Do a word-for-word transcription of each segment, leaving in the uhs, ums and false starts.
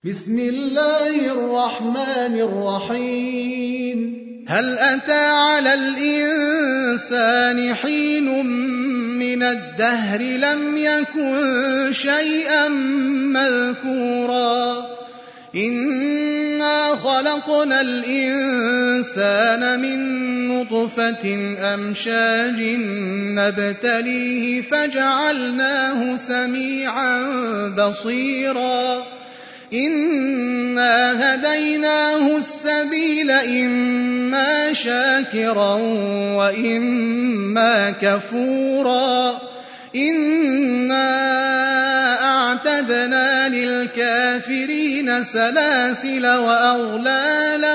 بسم الله الرحمن الرحيم هل أتى على الإنسان حين من الدهر لم يكن شيئا مذكورا إنا خلقنا الإنسان من نطفة أمشاج نبتليه فجعلناه سميعا بصيرا إنا هديناه السبيل إما شاكرا وإما كفورا إنا أعتدنا للكافرين سلاسل وأغلالا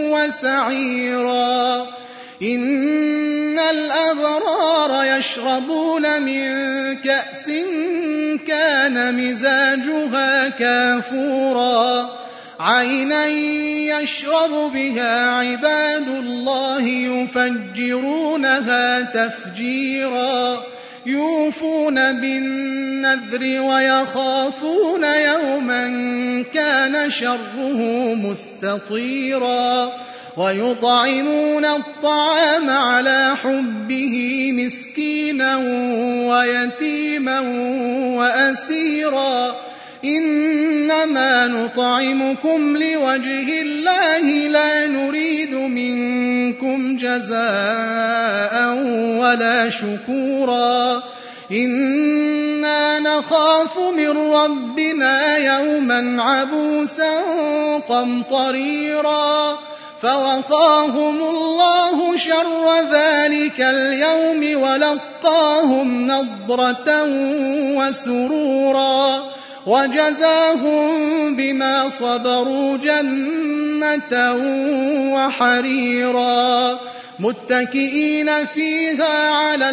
وسعيرا إن الأبرار يشربون من كأس كان مزاجها كافورا عينا يشرب بها عباد الله يفجرونها تفجيرا يوفون بالنذر ويخافون يوما كان شره مستطيرا ويطعمون الطعام على حبه مسكينا ويتيما وأسيرا إنما نطعمكم لوجه الله لا نريد منكم جزاء ولا شكورا إنا نخاف من ربنا يوما عبوسا قمطريرا فوقاهم الله شر ذلك اليوم ولقاهم نضرة وسرورا وجزاهم بما صبروا جنة وحريرا متكئين فيها على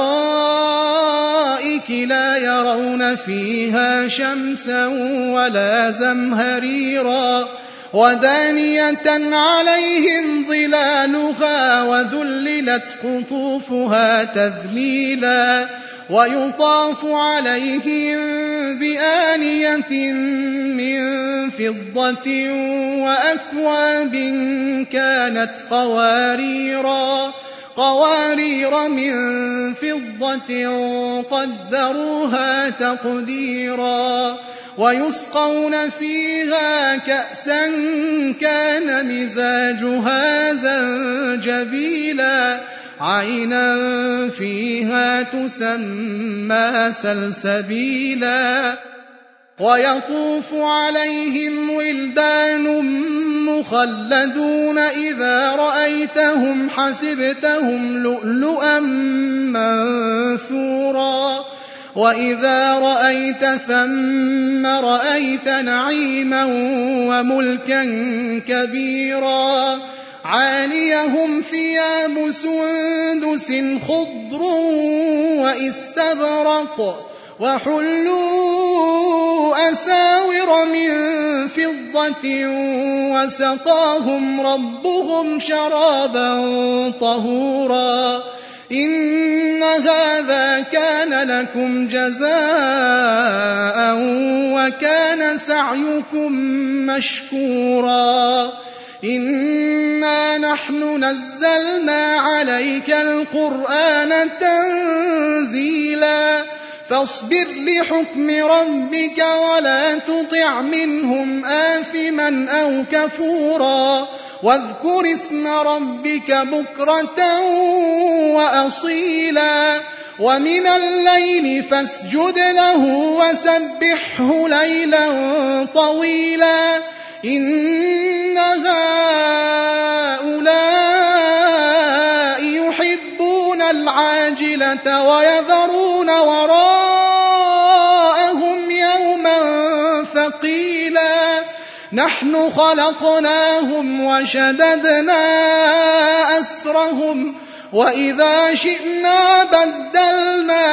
الأرائك لا يرون فيها شمسا ولا زمهريرا ودانية عليهم ظلالها وذللت قطوفها تذليلا ويطاف عليهم بآنية من فضة وأكواب كانت قواريرا قوارير من فضة قدروها تقديرا ويسقون فيها كأسا كان مزاجها زنجبيلا عينا فيها تسمى سلسبيلا ويطوف عليهم ولدان مخلدون إذا رأيتهم حسبتهم لؤلؤا منثورا وإذا رأيت ثم رأيت نعيما وملكا كبيرا عاليهم ثياب سندس خضر واستبرق وحلوا أساور من فضة وسقاهم ربهم شرابا طهورا إن هذا كان لكم جزاء وكان سعيكم مشكورا إنا نحن نزلنا عليك القرآن تنزيلا فاصبر لحكم ربك ولا تطع منهم آثما أو كفورا واذكر اسم ربك بكرة وأصيلا ومن الليل فاسجد له وسبحه ليلا طويلا إن هؤلاء يحبون العاجلة ويذرون وراءهم يوما ثقيلا نحن خلقناهم وشددنا أسرهم وإذا شئنا بدلنا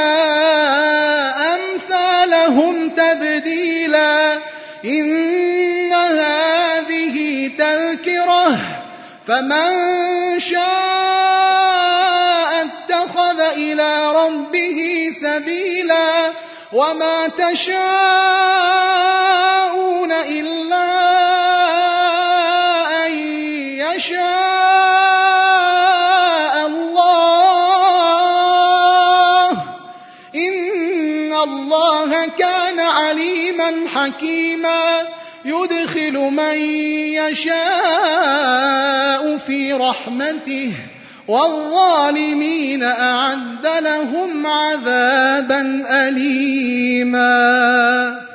أمثالهم تبديلا إن هذه تذكرة فمن شاء اتخذ إلى ربه سبيلا وما تشاءون إلا الله كان عليما حكيما يدخل من يشاء في رحمته والظالمين أعد لهم عذابا أليما.